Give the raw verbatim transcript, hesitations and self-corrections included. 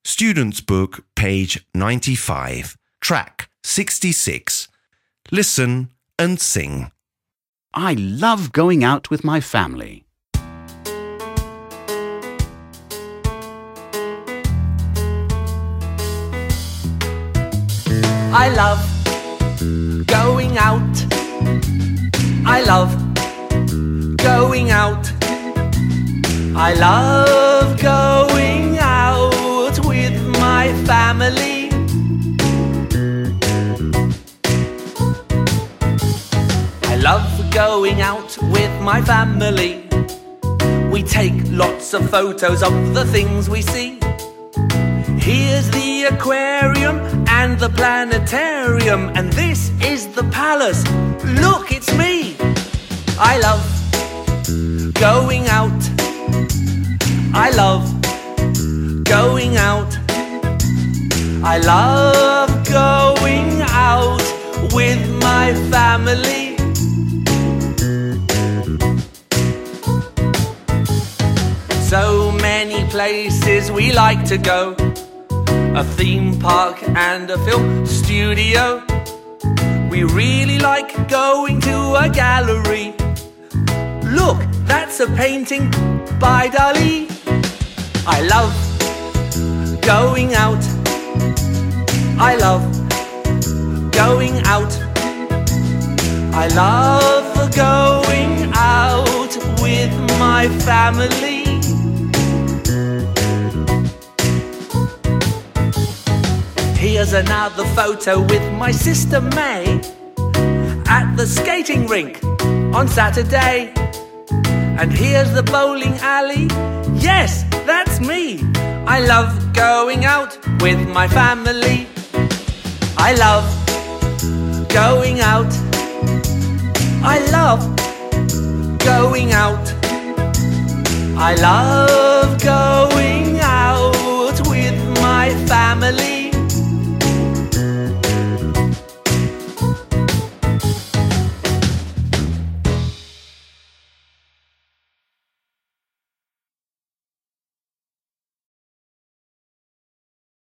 Student's Book, page ninety-five, track sixty-six. Listen and sing. I love going out with my family. I love going out. I love going out. I love going out with my family. I love going out with my family. We take lots of photos of the things we see. Here's the aquarium and the planetarium, and this is the palace. Look, it's me. I love going out. I love going out. I love going out with my family. So many places we like to go. A theme park and a film studio. We really like going to a gallery. Look, that's a painting by Dali. I love going out. I love going out. I love going out with my family. Here's another photo with my sister May at the skating rink on Saturday. And here's the bowling alley. Yes, that's me. I love going out with my family. I love going out. I love going out. I love going